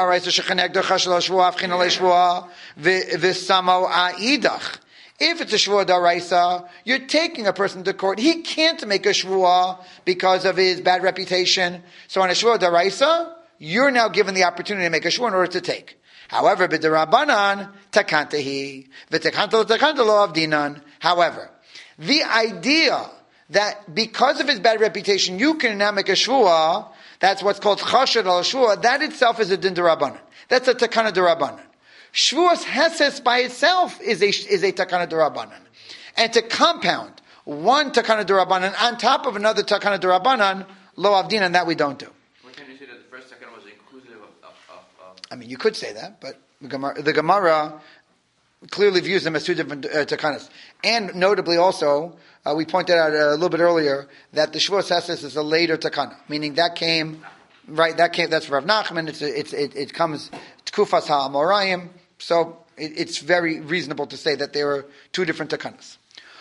if it's a shvua d'oraisa, you're taking a person to court. He can't make a shvua because of his bad reputation. So on a shvua d'oraisa, you're now given the opportunity to make a shvua in order to take. However, b'd'Rabbanan takantehi v'tekanta lo avdinan. However, the idea that because of his bad reputation you can now make a shvua, that's what's called chashad al shvua. That itself is a din d'Rabbanan. That's a takana d'Rabbanan. Shvuas Heses by itself is a Takana D'Rabbanan. And to compound one Takana D'Rabbanan on top of another Takana D'Rabbanan, Lo Avdinan, that we don't do. Why can't you say that the first Takana was inclusive of... I mean, you could say that, but the Gemara clearly views them as two different Takanas. And notably also, we pointed out a little bit earlier that the Shvuas Heses is a later Takana, meaning that's Rav Nachman, it comes Tkufas HaAmorayim. So it's very reasonable to say that there are two different takanas.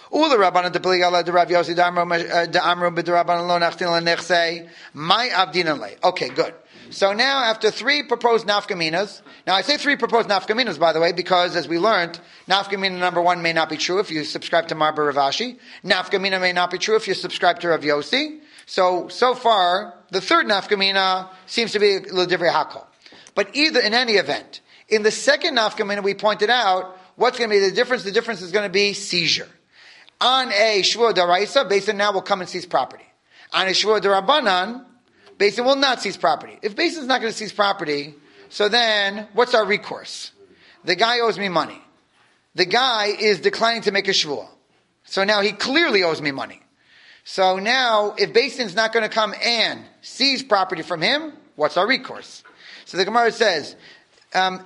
Okay, good. So now after three proposed nafkaminas, now I say three proposed nafkaminas, by the way, because as we learned, nafkamina number one may not be true if you subscribe to Marba Rav Ashi. Nafkamina may not be true if you subscribe to Rav Yossi. So far, the third nafkamina seems to be a little different hakol. But either, in any event, in the second nafkamina, we pointed out what's going to be the difference. The difference is going to be seizure. On a shvua d'oraisa, Beis Din now will come and seize property. On a shvua d'Rabbanan, Beis Din will not seize property. If Beis Din's not going to seize property, so then what's our recourse? The guy owes me money. The guy is declining to make a shvua. So now he clearly owes me money. So now, if Beis Din's not going to come and seize property from him, what's our recourse? So the Gemara says, so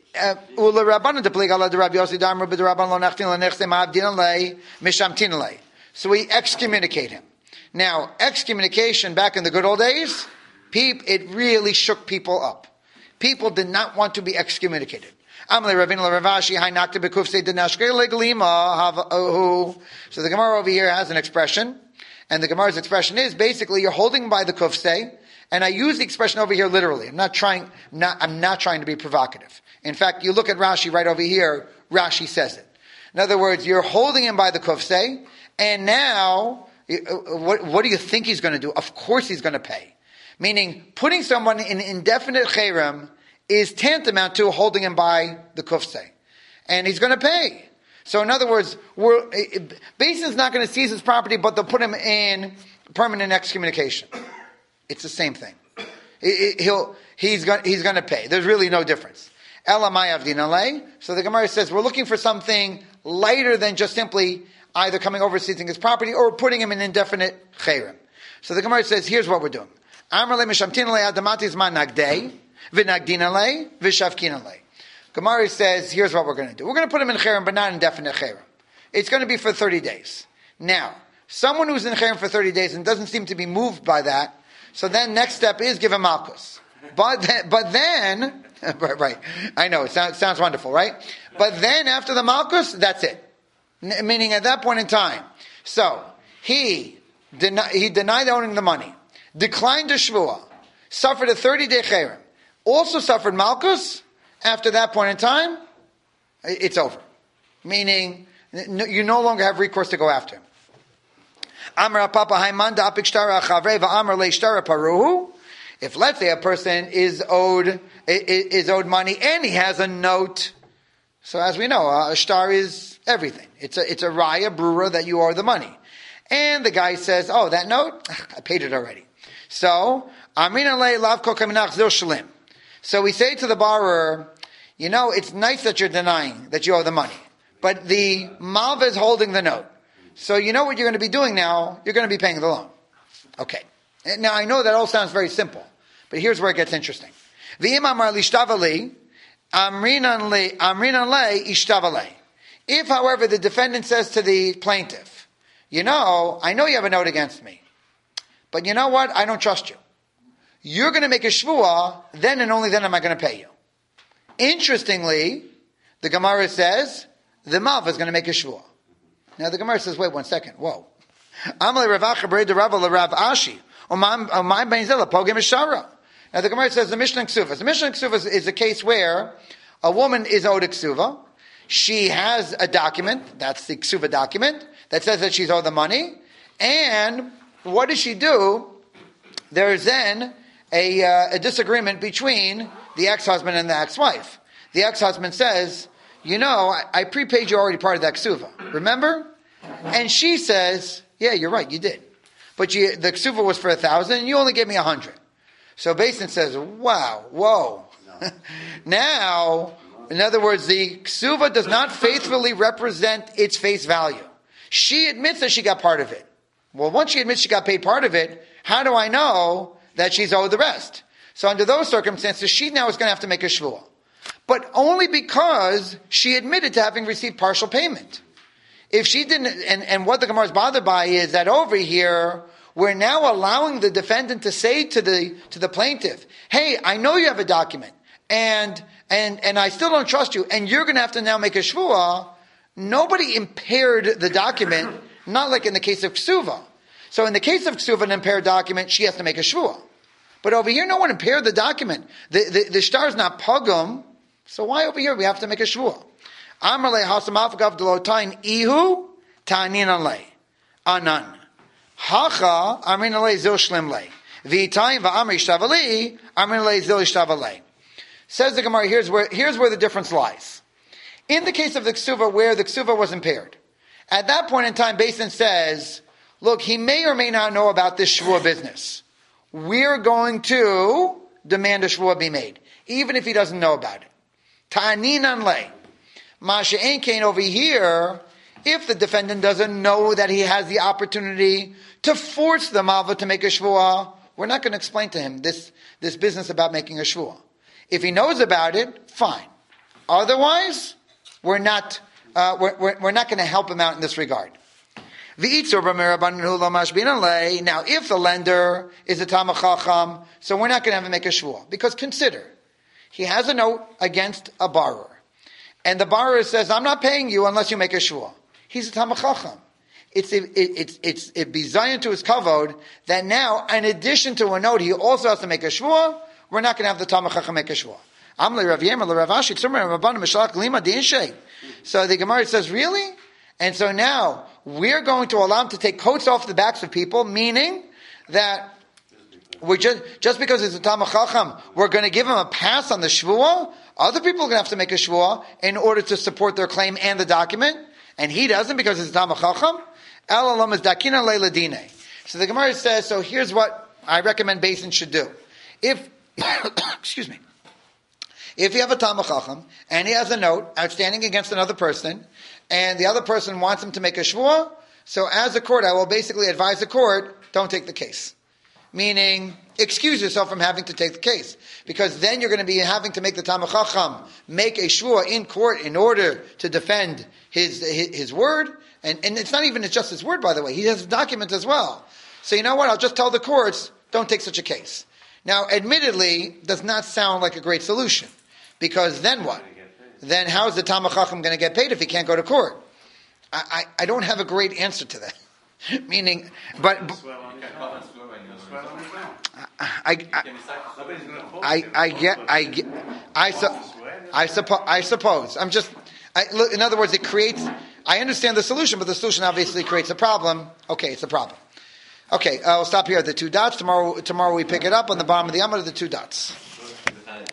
we excommunicate him. Now, excommunication back in the good old days, it really shook people up. People did not want to be excommunicated. So the Gemara over here has an expression, and the Gemara's expression is basically you're holding by the kufsei. And I use the expression over here literally. I'm not trying to be provocative. In fact, you look at Rashi right over here, Rashi says it. In other words, you're holding him by the kufsei, and now, what do you think he's going to do? Of course he's going to pay. Meaning, putting someone in indefinite cherem is tantamount to holding him by the kufsei. And he's going to pay. So in other words, Beis Din's not going to seize his property, but they'll put him in permanent excommunication. It's the same thing. He's going to pay. There's really no difference. Elamai avdinalei. So the Gemara says we're looking for something lighter than just simply either coming over seizing his property or putting him in indefinite cherem. So the Gemara says here's what we're doing. Amrle mishamtinalei adamatis man nagdei v'nagdinalei v'shavkinalei. Gemara says, here's what we're going to do. We're going to put him in cherem, but not indefinite cherem. It's going to be for 30 days. Now, someone who's in cherem for 30 days and doesn't seem to be moved by that, so then next step is give him malchus. But then, right, I know, it sounds wonderful, right? But then after the malchus, that's it. Meaning at that point in time. So, he denied owning the money, declined a shvuah, suffered a 30-day cherem, also suffered malchus. After that point in time, it's over. Meaning, you no longer have recourse to go after him. If let's say a person is owed money and he has a note, so as we know, a shtar is everything. It's a raya brura that you owe the money, and the guy says, "Oh, that note, I paid it already." So So we say to the borrower, it's nice that you're denying that you owe the money, but the malva is holding the note. So you know what you're going to be doing now? You're going to be paying the loan. Okay. Now I know that all sounds very simple, but here's where it gets interesting. If, however, the defendant says to the plaintiff, I know you have a note against me, but you know what? I don't trust you. You're going to make a shvuah, then and only then am I going to pay you. Interestingly, the Gemara says, the malva is going to make a shvuah. Now the Gemara says, wait 1 second, whoa. Now the Gemara says the Mishnah Ksuvas. The Mishnah Ksuvas is a case where a woman is owed a ksuva. She has a document, that's the ksuva document, that says that she's owed the money. And what does she do? There's then a disagreement between the ex-husband and the ex-wife. The ex-husband says, I prepaid you already part of that ksuva. Remember? And she says, yeah, you're right, you did. But the ksuva was for 1,000 and you only gave me 100. So Basin says, wow, whoa. No. Now, in other words, the ksuva does not faithfully represent its face value. She admits that she got part of it. Well, once she admits she got paid part of it, how do I know that she's owed the rest? So under those circumstances, she now is going to have to make a shvuah. But only because she admitted to having received partial payment. If she didn't, and what the Gemara is bothered by is that over here, we're now allowing the defendant to say to the plaintiff, hey, I know you have a document, and I still don't trust you, and you're going to have to now make a shvuah. Nobody impaired the document, not like in the case of ksuva. So in the case of ksuva, an impaired document, she has to make a shvuah. But over here, no one impaired the document. The shtar is not pogum, so why over here we have to make a shvuah? Amrle hasamafagav delotain ihu ta'anin alei anan hacha amin alei zil shlim lei v'itayim va'amri shtavali amin alei zil shtavalei. Says the Gemara, here's where the difference lies. In the case of the ksuva, where the ksuva was impaired, at that point in time, Basin says, look, he may or may not know about this shvuah business. We're going to demand a shvuah be made, even if he doesn't know about it. Ta'aninan lei. Masha ein kain over here, if the defendant doesn't know that he has the opportunity to force the malva to make a shvuah, we're not going to explain to him this business about making a shvuah. If he knows about it, fine. Otherwise, we're not going to help him out in this regard. Now, if the lender is a Talmid Chacham, so we're not going to have him make a shvuah. Because consider, he has a note against a borrower. And the borrower says, I'm not paying you unless you make a shvuah. He's a Talmid Chacham. It's bizayon to his kavod that now, in addition to a note, he also has to make a shvuah. We're not going to have the Talmid Chacham make a shvuah. So the Gemara says, really? And so now, we're going to allow him to take coats off the backs of people, meaning that we're just because it's a Talmid Chacham, we're going to give him a pass on the shvuah. Other people are going to have to make a shvuah in order to support their claim and the document, and he doesn't because it's a Talmid Chacham. Elalam is dakina leila dine. So the Gemara says, so here's what I recommend Basin should do. If excuse me, if you have a Talmid Chacham and he has a note outstanding against another person, and the other person wants him to make a shvuah, so as a court, I will basically advise the court, don't take the case. Meaning, excuse yourself from having to take the case. Because then you're going to be having to make the Talmid Chacham make a shvua in court in order to defend his word. And it's not even just his word, by the way. He has a document as well. So you know what? I'll just tell the courts, don't take such a case. Now, admittedly, does not sound like a great solution. Because then what? Then how is the Talmid Chacham going to get paid if he can't go to court? I don't have a great answer to that. Meaning, but I suppose. Look, in other words, it creates. I understand the solution, but the solution obviously creates a problem. Okay, it's a problem. Okay, I'll stop here at the 2 dots. Tomorrow we pick it up on the bottom of the Amud of the 2 dots.